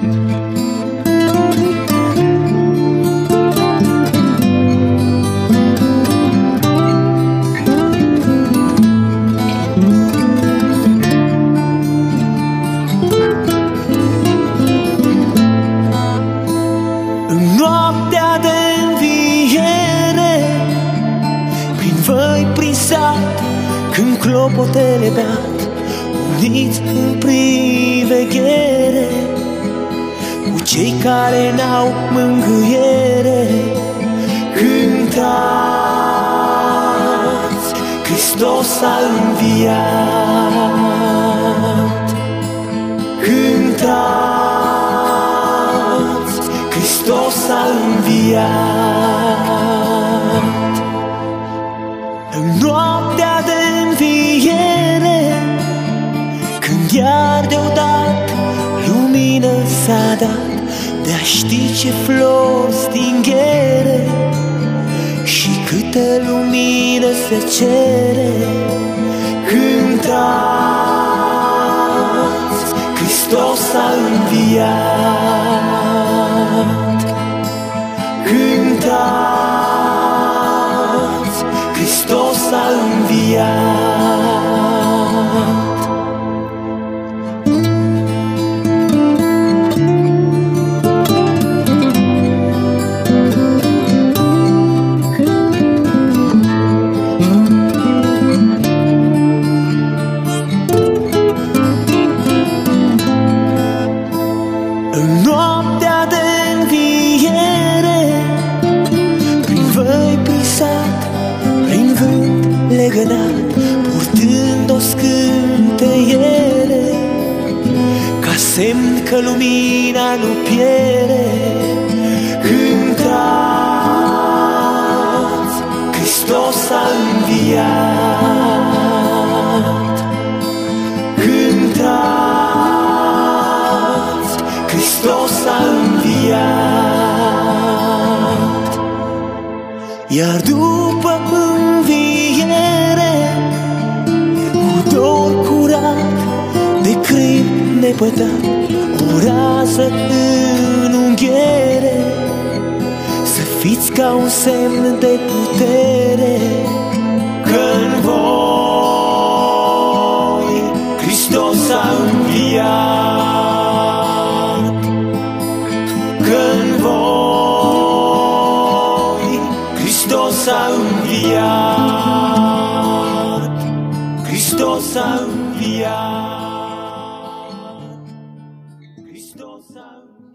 Noaptea de înviere, prin văi, prin sat, când clopotele bat, uniți în priveghere cu cei care n-au mângâiere, cântați, Hristos a înviat. Cântați, Hristos a înviat. În noaptea de înviere, când iar deodată lumină s-a dat, de a ști ce flori stinghere și câtă lumină se cere. Cântați, Hristos a înviat. Cântați, Hristos a înviat. În noaptea de înviere, prin văi, prin sat, prin vânt legănat, purtând o scânteiere, ca semn că lumina nu pierde. Cântați, Hristos a înviat. Cântați, Hristos a înviat. Iar după înviere, cu dor curat, de crin nepătat, o rază în unghiere, să fiți ca un semn de putere, că-n voi Hristos a înviat. Că-n voi Hristos a înviat. Hristos a înviat. Hristos a înviat.